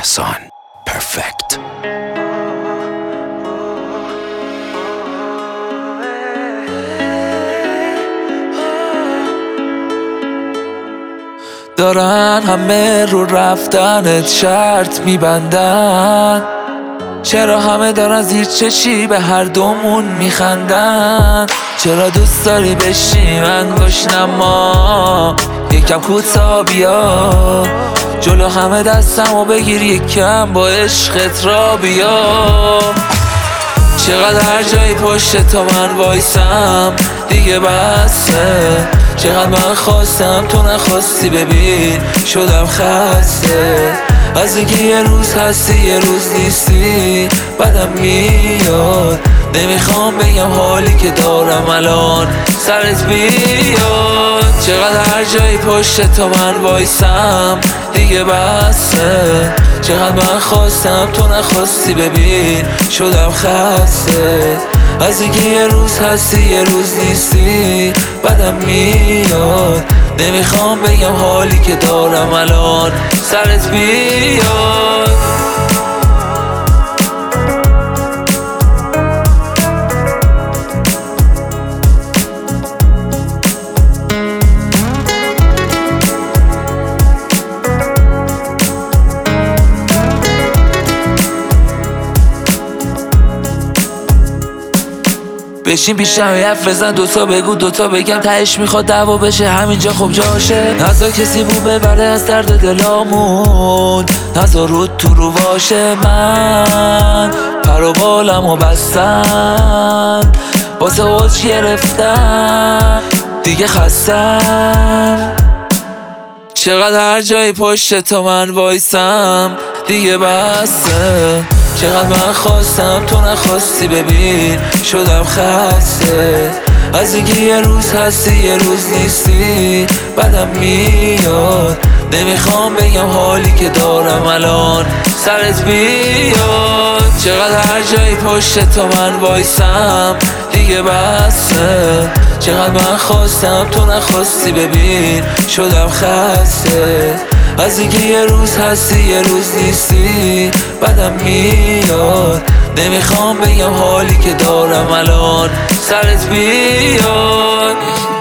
حسن پرفکت. دارن همه رو رفتنت شرط میبندن، چرا همه دارن زیر چشی به هر دومون میخندن؟ چرا دوست داری بشی من گشنما؟ یکم کوتا بیا جلو همه دستمو بگیر، یکم با عشقت را بیا. چقدر هر جایی پشت تو من وایسم دیگه بسه، چقدر من خواستم تو نخواستی، ببین شدم خسته از اینکه یه روز هستی یه روز نیستی. بدم میاد نمیخوام بگم حالی که دارم الان سرت بیاد. چقدر هر جایی پشت تو من وایسم دیگه بسه، چقدر من خواستم تو نخواستی، ببین شدم خسته از اینکه یه روز هستی یه روز نیستی. بدم میاد نمیخوام بگم حالی که دارم الان سرت بیاد. بشین پیشم حرف بزن، دوتا بگو دوتا بگم، تهش میخواد دعوا بشه همینجا خب جاشه. نذار کسی بو ببره از درد دلامون، نذار رود تو رو باشه. من پر و بالمو بستم واسه اوج گرفتم دیگه خستم. چقدر هر جایی پشت تو من وایسم دیگه بسه، چقدر من خواستم تو نخواستی، ببین شدم خسته از اینکه یه روز هستی یه روز نیستی. بدم میاد نمیخوام بگم حالی که دارم الان سرت بیاد. چقدر هر جایی پشت تو من وایسم دیگه بسه، چقدر من خواستم تو نخواستی، ببین شدم خسته از اینکه یه روز هستی یه روز نیستی. بدم میاد نمیخوام بگم حالی که دارم الان سرت بیاد.